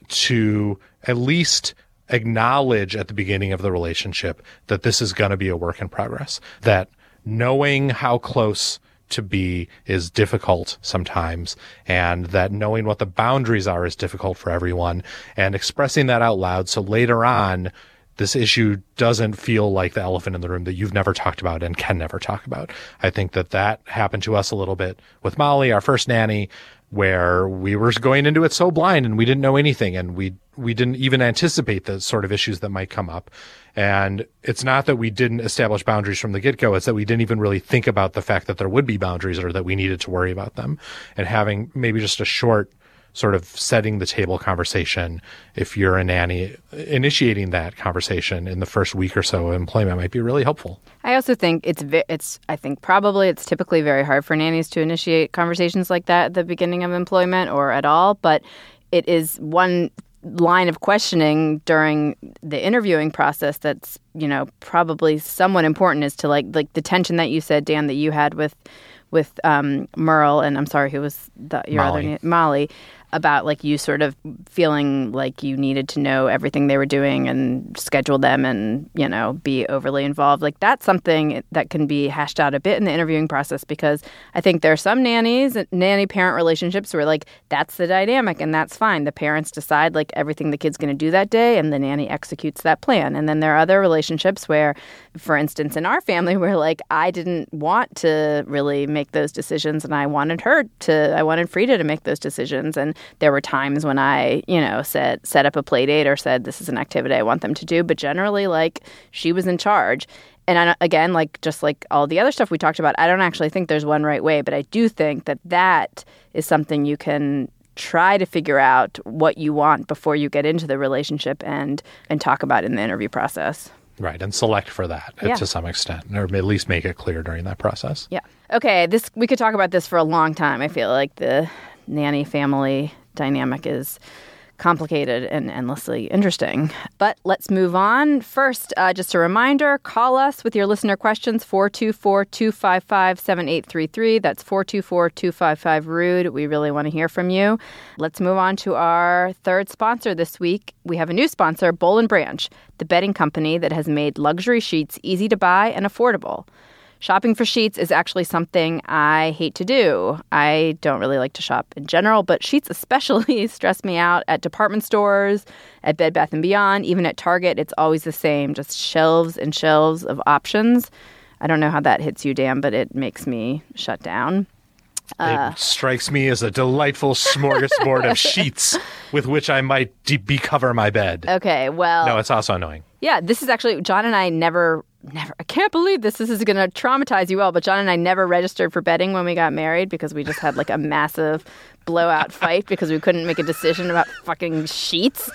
to at least acknowledge at the beginning of the relationship that this is going to be a work in progress, that knowing how close to be is difficult sometimes, and that knowing what the boundaries are is difficult for everyone, and expressing that out loud so later on this issue doesn't feel like the elephant in the room that you've never talked about and can never talk about. I think that that happened to us a little bit with Molly, our first nanny, where we were going into it so blind and we didn't know anything and we we didn't even anticipate the sort of issues that might come up. And it's not that we didn't establish boundaries from the get-go, it's that we didn't even really think about the fact that there would be boundaries or that we needed to worry about them. And having maybe just a short sort of setting the table conversation, if you're a nanny, initiating that conversation in the first week or so of employment might be really helpful.
I also think it's, it's. I think probably it's typically very hard for nannies to initiate conversations like that at the beginning of employment or at all, but it is one line of questioning during the interviewing process that's, you know, probably somewhat important is to like, like the tension that you said, Dan, that you had with with um, Merle, and I'm sorry, who was the, your
Molly.
other Molly, about like you sort of feeling like you needed to know everything they were doing and schedule them and, you know, be overly involved. Like that's something that can be hashed out a bit in the interviewing process, because I think there are some nannies, nanny-parent relationships where like that's the dynamic and that's fine. The parents decide like everything the kid's going to do that day and the nanny executes that plan. And then there are other relationships where, for instance, in our family, where like I didn't want to really make those decisions and I wanted her to, I wanted Frida to make those decisions. And there were times when I, you know, said, set up a play date or said, this is an activity I want them to do. But generally, like, she was in charge. And I, again, like, just like all the other stuff we talked about, I don't actually think there's one right way. But I do think that that is something you can try to figure out what you want before you get into the relationship and, and talk about in the interview process.
Right, and select for that
yeah.
to some extent, or at least make it clear during that process.
Yeah. Okay, this we could talk about this for a long time. I feel like the nanny family dynamic is complicated and endlessly interesting. But let's move on. First, uh, just a reminder, call us with your listener questions, four two four, two five five, seven eight three three. That's four two four, two five five, RUDE. We really want to hear from you. Let's move on to our third sponsor this week. We have a new sponsor, Boll and Branch, the bedding company that has made luxury sheets easy to buy and affordable. Shopping for sheets is actually something I hate to do. I don't really like to shop in general, but sheets especially stress me out at department stores, at Bed Bath and Beyond, even at Target. It's always the same, just shelves and shelves of options. I don't know how that hits you, Dan, but it makes me shut down.
Uh, it strikes me as a delightful smorgasbord of sheets with which I might de- becover my bed.
Okay, well...
No, it's also annoying.
Yeah, this is actually... John and I never... Never. I can't believe this. This is going to traumatize you all. But John and I never registered for bedding when we got married because we just had like a massive blowout fight because we couldn't make a decision about fucking sheets.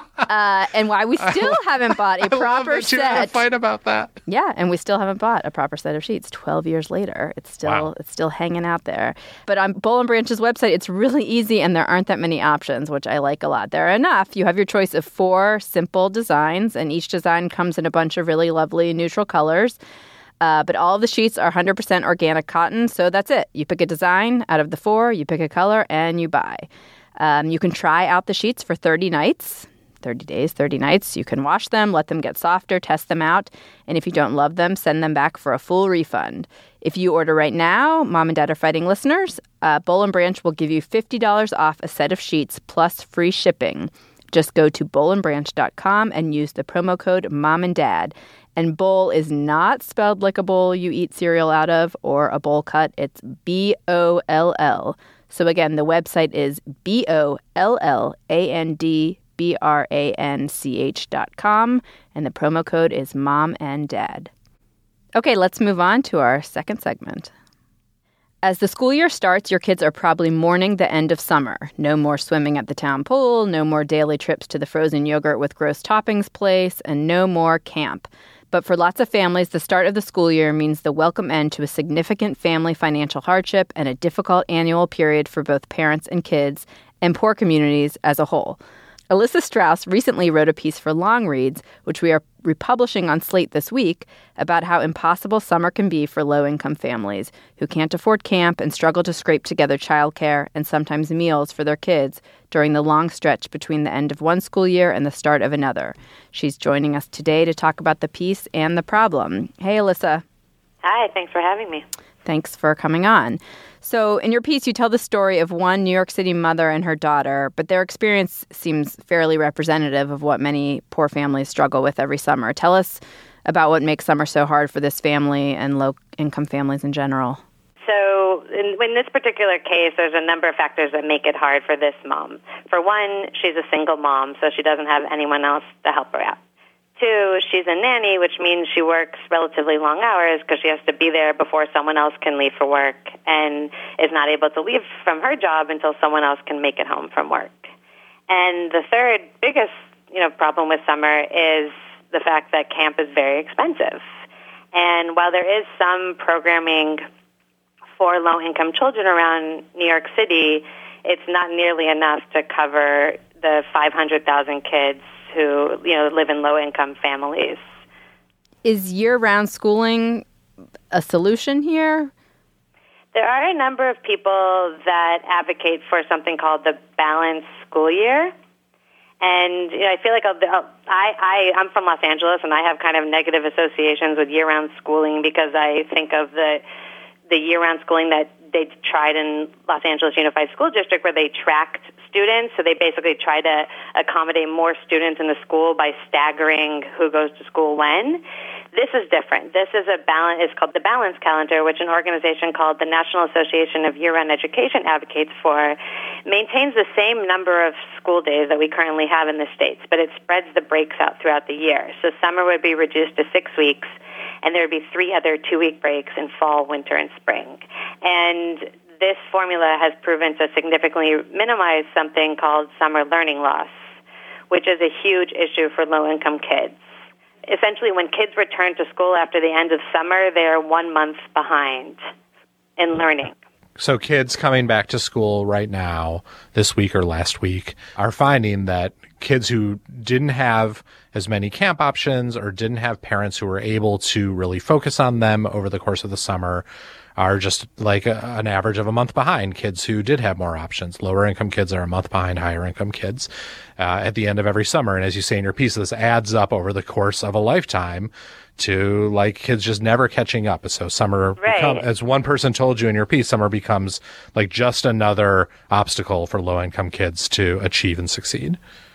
Uh, and why we still haven't bought a proper
I love that
set.
You had a fight about that.
Yeah, and we still haven't bought a proper set of sheets. Twelve years later, it's still
wow.
it's still hanging out there. But on Boll and Branch's website, it's really easy, and there aren't that many options, which I like a lot. There are enough. You have your choice of four simple designs, and each design comes in a bunch of really lovely neutral colors. Uh, but all of the sheets are one hundred percent organic cotton, so that's it. You pick a design out of the four, you pick a color, and you buy. Um, you can try out the sheets for thirty nights. thirty days, thirty nights. You can wash them, let them get softer, test them out. And if you don't love them, send them back for a full refund. If you order right now, Mom and Dad Are Fighting listeners, uh, Boll and Branch will give you fifty dollars off a set of sheets plus free shipping. Just go to boll and branch dot com and use the promo code Mom and Dad. And bowl is not spelled like a bowl you eat cereal out of or a bowl cut. It's B O L L. So again, the website is B O L L A N D B R A N C H dot com, and the promo code is Mom and Dad. Okay, let's move on to our second segment. As the school year starts, your kids are probably mourning the end of summer. No more swimming at the town pool, no more daily trips to the frozen yogurt with gross toppings place, and no more camp. But for lots of families, the start of the school year means the welcome end to a significant family financial hardship and a difficult annual period for both parents and kids, and poor communities as a whole. Alyssa Strauss recently wrote a piece for Long Reads, which we are republishing on Slate this week, about how impossible summer can be for low-income families who can't afford camp and struggle to scrape together childcare and sometimes meals for their kids during the long stretch between the end of one school year and the start of another. She's joining us today to talk about the piece and the problem. Hey, Alyssa.
Hi, thanks for having me.
Thanks for coming on. So in your piece, you tell the story of one New York City mother and her daughter, but their experience seems fairly representative of what many poor families struggle with every summer. Tell us about what makes summer so hard for this family and low-income families in general.
So in, in this particular case, there's a number of factors that make it hard for this mom. For one, she's a single mom, so she doesn't have anyone else to help her out. Two, she's a nanny, which means she works relatively long hours because she has to be there before someone else can leave for work and is not able to leave from her job until someone else can make it home from work. And the third biggest, you know, problem with summer is the fact that camp is very expensive. And while there is some programming for low-income children around New York City, it's not nearly enough to cover the five hundred thousand kids who, you know, live in low-income families.
Is year-round schooling a solution here?
There are a number of people that advocate for something called the balanced school year. And, you know, I feel like I'll, I'll, I, I, I'm from Los Angeles, and I have kind of negative associations with year-round schooling because I think of the the year-round schooling that they tried in Los Angeles Unified School District, where they tracked students. So they basically try to accommodate more students in the school by staggering who goes to school when. This is different. This is a balance. It's called the Balance Calendar, which an organization called the National Association of Year-Round Education advocates for. Maintains the same number of school days that we currently have in the States, but it spreads the breaks out throughout the year. So summer would be reduced to six weeks, and there would be three other two-week breaks in fall, winter, and spring. And this formula has proven to significantly minimize something called summer learning loss, which is a huge issue for low-income kids. Essentially, when kids return to school after the end of summer, they are one month behind in learning.
So kids coming back to school right now, this week or last week, are finding that kids who didn't have as many camp options or didn't have parents who were able to really focus on them over the course of the summer are just like a, an average of a month behind kids who did have more options. Lower income kids are a month behind higher income kids uh, at the end of every summer. And as you say in your piece, this adds up over the course of a lifetime to like kids just never catching up. So summer,
right.
become, as one person told you in your piece, summer becomes like just another obstacle for low income kids to achieve and succeed.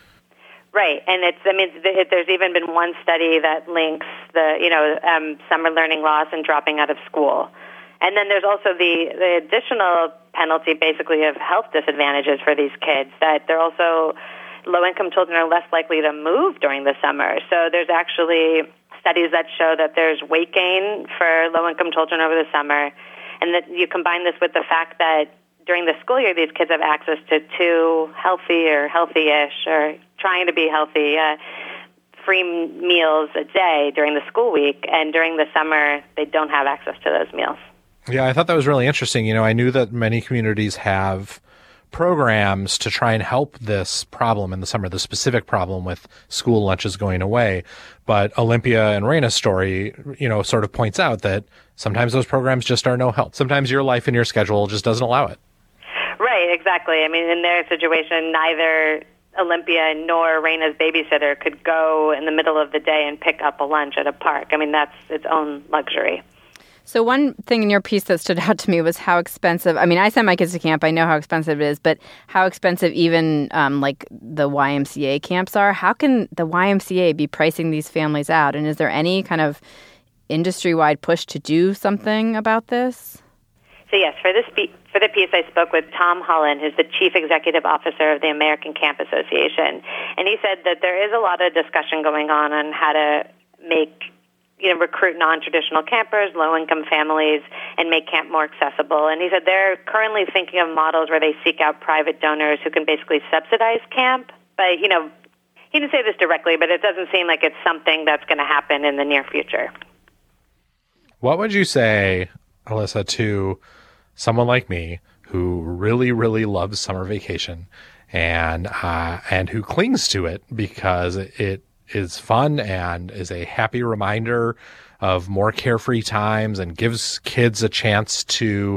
Right, and it's, I mean, there's even been one study that links the, you know, um, summer learning loss and dropping out of school. And then there's also the, the additional penalty, basically, of health disadvantages for these kids, that they're also, low-income children are less likely to move during the summer. So there's actually studies that show that there's weight gain for low-income children over the summer, and that you combine this with the fact that during the school year, these kids have access to two healthy or healthy-ish or trying to be healthy uh, free meals a day during the school week, and during the summer, they don't have access to those meals.
Yeah, I thought that was really interesting. You know, I knew that many communities have programs to try and help this problem in the summer, the specific problem with school lunches going away. But Olympia and Raina's story, you know, sort of points out that sometimes those programs just are no help. Sometimes your life and your schedule just doesn't allow it.
Right, exactly. I mean, in their situation, neither Olympia nor Raina's babysitter could go in the middle of the day and pick up a lunch at a park. I mean, that's its own luxury.
So one thing in your piece that stood out to me was how expensive, I mean, I send my kids to camp, I know how expensive it is, but how expensive even um, like the Y M C A camps are. How can the Y M C A be pricing these families out? And is there any kind of industry-wide push to do something about this?
So yes, for this pe- for the piece, I spoke with Tom Holland, who's the Chief Executive Officer of the American Camp Association. And he said that there is a lot of discussion going on on how to make you know, recruit non-traditional campers, low-income families, and make camp more accessible. And he said they're currently thinking of models where they seek out private donors who can basically subsidize camp. But, you know, he didn't say this directly, but it doesn't seem like it's something that's going to happen in the near future.
What would you say, Alyssa, to someone like me who really, really loves summer vacation and uh, and who clings to it because it is fun and is a happy reminder of more carefree times and gives kids a chance to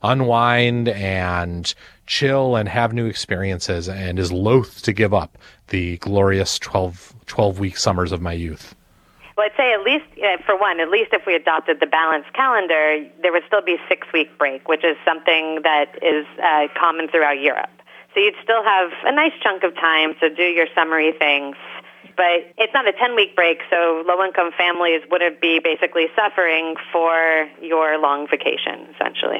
unwind and chill and have new experiences and is loath to give up the glorious twelve, twelve-week summers of my youth?
Well, I'd say at least, uh, for one, at least if we adopted the balanced calendar, there would still be a six-week break, which is something that is uh, common throughout Europe. So you'd still have a nice chunk of time to do your summery things, but it's not a ten-week break, so low-income families wouldn't be basically suffering for your long vacation, essentially.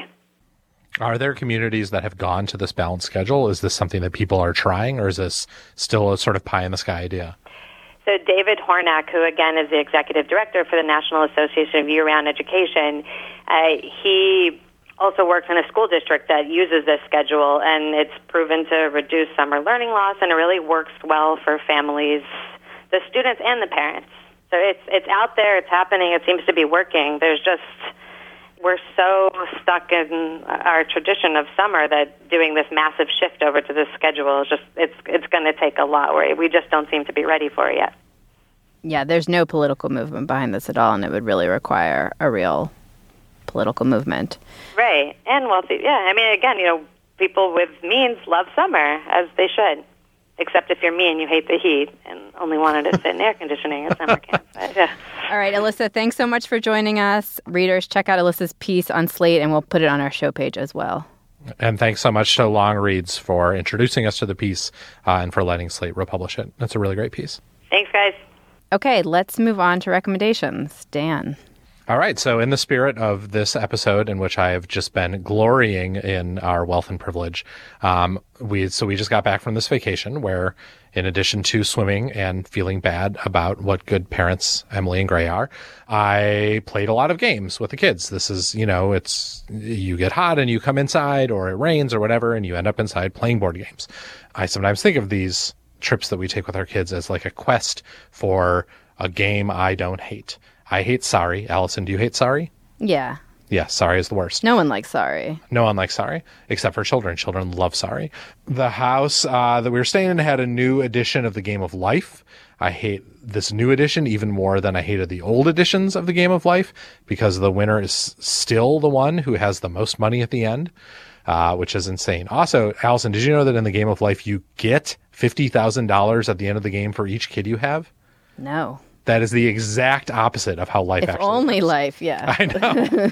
Are there communities that have gone to this balanced schedule? Is this something that people are trying, or is this still a sort of pie-in-the-sky idea?
So David Hornak, who again is the executive director for the National Association of Year-Round Education, uh, he also works in a school district that uses this schedule, and it's proven to reduce summer learning loss, and it really works well for families, the students and the parents. So it's it's out there, it's happening, it seems to be working. There's just, we're so stuck in our tradition of summer that doing this massive shift over to this schedule is just, it's it's going to take a lot. Where we just don't seem to be ready for it yet.
Yeah, there's no political movement behind this at all, and it would really require a real political movement.
Right, and wealthy. Yeah, I mean, again, you know, people with means love summer, as they should. Except if you're me and you hate the heat and only wanted to sit in air conditioning at summer camp. But, yeah.
All right, Alyssa, thanks so much for joining us. Readers, check out Alyssa's piece on Slate, and we'll put it on our show page as well.
And thanks so much to Long Reads for introducing us to the piece uh, and for letting Slate republish it. That's a really great piece.
Thanks, guys.
Okay, let's move on to recommendations. Dan.
All right. So in the spirit of this episode, in which I have just been glorying in our wealth and privilege, um, we so we just got back from this vacation where, in addition to swimming and feeling bad about what good parents Emily and Gray are, I played a lot of games with the kids. This is, you know, it's you get hot and you come inside, or it rains or whatever, and you end up inside playing board games. I sometimes think of these trips that we take with our kids as like a quest for a game I don't hate. I hate Sorry. Allison, do you hate Sorry?
Yeah.
Yeah, Sorry is the worst.
No one likes Sorry.
No one likes Sorry, except for children. Children love Sorry. The house uh, that we were staying in had a new edition of the Game of Life. I hate this new edition even more than I hated the old editions of the Game of Life, because the winner is still the one who has the most money at the end, uh, which is insane. Also, Allison, did you know that in the Game of Life you get fifty thousand dollars at the end of the game for each kid you have?
No.
That is the exact opposite of how life
if
actually
only
works.
life, yeah.
I know.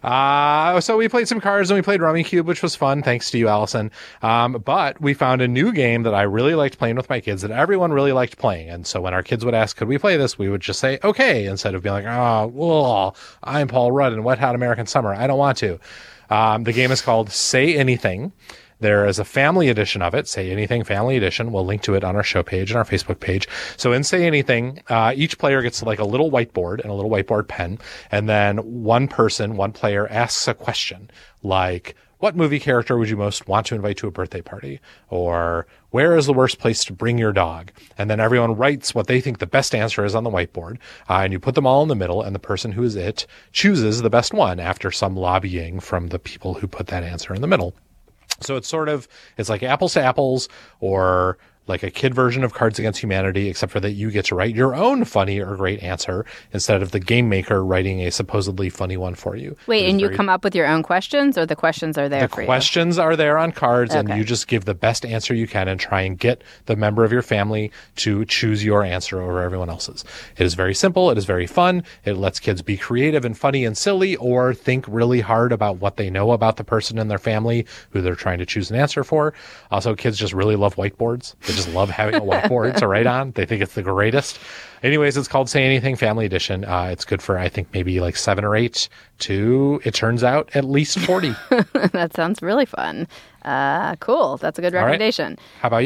uh, so we played some cards and we played Rummy Cube, which was fun. Thanks to you, Allison. Um, but we found a new game that I really liked playing with my kids that everyone really liked playing. And so when our kids would ask, could we play this? We would just say, okay, instead of being like, oh, whoa, I'm Paul Rudd in Wet Hot American Summer. I don't want to. Um, the game is called Say Anything. There is a family edition of it, Say Anything Family Edition. We'll link to it on our show page and our Facebook page. So in Say Anything, uh, each player gets like a little whiteboard and a little whiteboard pen. And then one person, one player asks a question like, what movie character would you most want to invite to a birthday party? Or where is the worst place to bring your dog? And then everyone writes what they think the best answer is on the whiteboard. Uh, and you put them all in the middle, and the person who is it chooses the best one after some lobbying from the people who put that answer in the middle. So it's sort of, it's like apples to apples, or like a kid version of Cards Against Humanity, except for that you get to write your own funny or great answer instead of the game maker writing a supposedly funny one for you.
Wait, and you
very...
come up with your own questions, or the questions are there
the
for you?
The questions are there on cards,
okay.
and you just give the best answer you can and try and get the member of your family to choose your answer over everyone else's. It is very simple. It is very fun. It lets kids be creative and funny and silly, or think really hard about what they know about the person in their family who they're trying to choose an answer for. Also, kids just really love whiteboards. They just love having a whiteboard to write on. They think it's the greatest. Anyways, it's called Say Anything Family Edition. Uh, it's good for, I think, maybe like seven or eight to, it turns out, at least forty.
That sounds really fun. Uh, cool. That's a good recommendation.
Right. How about you?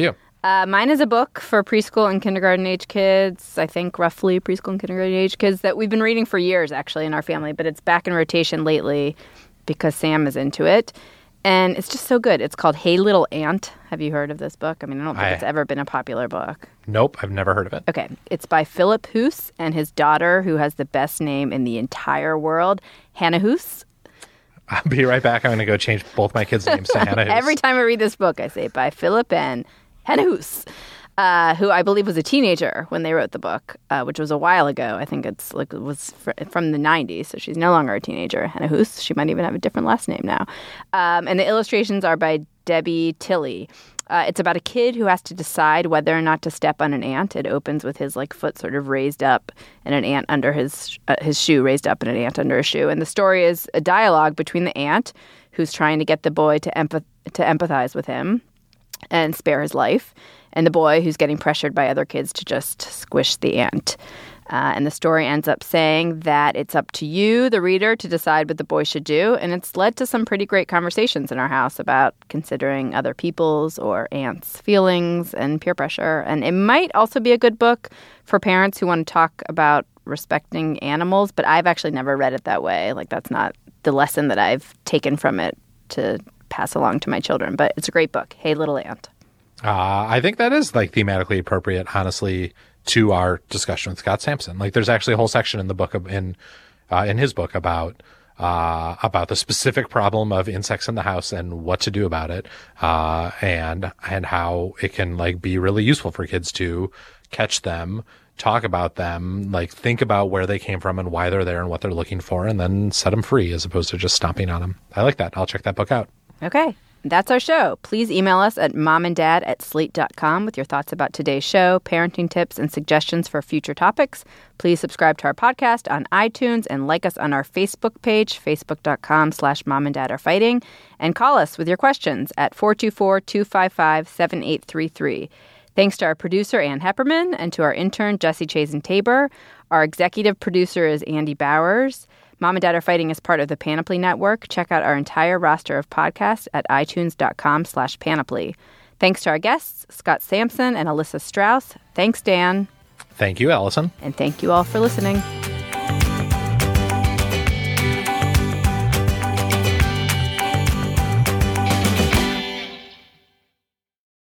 Uh, mine is a book for preschool and kindergarten age kids, I think roughly preschool and kindergarten age kids, that we've been reading for years, actually, in our family, but it's back in rotation lately because Sam is into it. And it's just so good. It's called Hey Little Ant. Have you heard of this book? I mean, I don't think
I,
it's ever been a popular book.
Nope, I've never heard of it.
Okay. It's by Philip Hoos and his daughter, who has the best name in the entire world, Hannah Hoos.
I'll be right back. I'm going to go change both my kids' names to Hannah Hoos.
Every time I read this book, I say by Philip and Hannah Hoos, uh, who I believe was a teenager when they wrote the book, uh, which was a while ago. I think it's like it was fr- from the nineties, so she's no longer a teenager. Hannah Hoos. She might even have a different last name now. Um, and the illustrations are by Debbie Tilley. Uh, it's about a kid who has to decide whether or not to step on an ant. It opens with his like foot sort of raised up and an ant under his uh, his shoe raised up and an ant under his shoe. And the story is a dialogue between the ant, who's trying to get the boy to empath- to empathize with him and spare his life, and the boy who's getting pressured by other kids to just squish the ant. Uh, and the story ends up saying that it's up to you, the reader, to decide what the boy should do. And it's led to some pretty great conversations in our house about considering other people's or ants' feelings and peer pressure. And it might also be a good book for parents who want to talk about respecting animals, but I've actually never read it that way. Like, that's not the lesson that I've taken from it to pass along to my children. But it's a great book, Hey Little Ant.
Uh, I think that is like thematically appropriate, honestly, to our discussion with Scott Sampson. Like, there's actually a whole section in the book of, in uh, in his book about uh, about the specific problem of insects in the house and what to do about it, uh, and and how it can like be really useful for kids to catch them, talk about them, like think about where they came from and why they're there and what they're looking for, and then set them free as opposed to just stomping on them. I like that. I'll check that book out.
Okay. That's our show. Please email us at momanddad at slate dot com with your thoughts about today's show, parenting tips, and suggestions for future topics. Please subscribe to our podcast on iTunes and like us on our Facebook page, facebook.com slash momanddad and call us with your questions at four two four, two five five, seven eight three three. Thanks to our producer, Ann Hepperman, and to our intern, Jesse Chazen-Tabor. Our executive producer is Andy Bowers. Mom and Dad Are Fighting is part of the Panoply Network. Check out our entire roster of podcasts at itunes.com slash panoply. Thanks to our guests, Scott Sampson and Alyssa Strauss. Thanks, Dan.
Thank you, Allison.
And thank you all for listening.